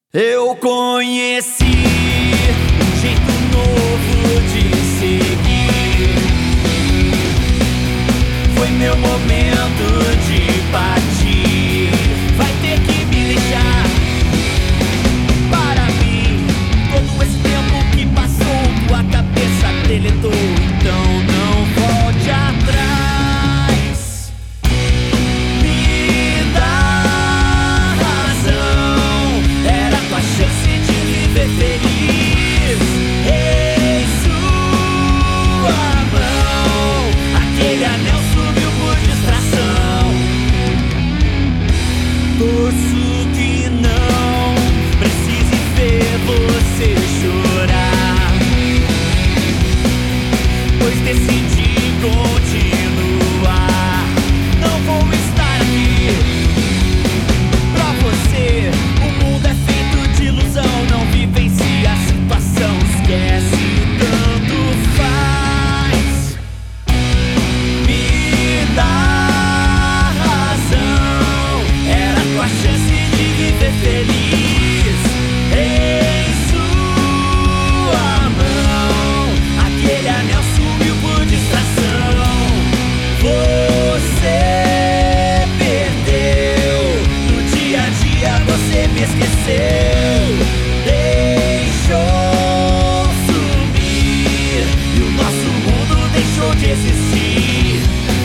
Eu conheci um jeito novo de seguir. Foi meu momento de partir. Vai ter que me deixar. Para mim, todo esse tempo que passou, tua cabeça deletou. Então não volte atrás. Me dá razão. Era tua chance de viver feliz. Em sua mão, aquele anel sumiu por distração. Torço que não precise ver você chorar, pois decidi continuar. Não vou estar aqui pra você. O mundo é feito de ilusão. Não vivencia a situação. Esquece, tanto faz. Me dá razão. Era tua chance de viver feliz. Em sua mão, aquele anel sumiu por distração. Você perdeu. No dia a dia você me esqueceu. Deixou sumir e o nosso mundo deixou de existir.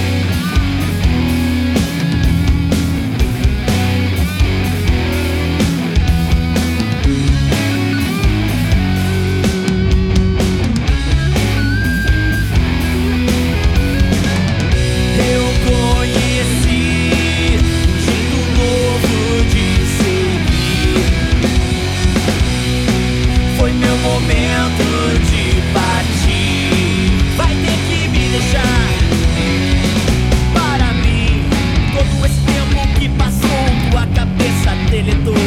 Eu conheci um jeito novo de seguir. Foi meu momento de partir. Vai ter que me deixar. Para mim, todo esse tempo que passou, tua cabeça deletou.